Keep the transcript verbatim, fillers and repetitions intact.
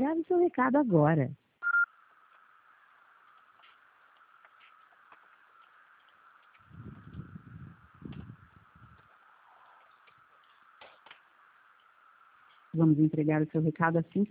Grave seu recado agora. Vamos entregar o seu recado assim que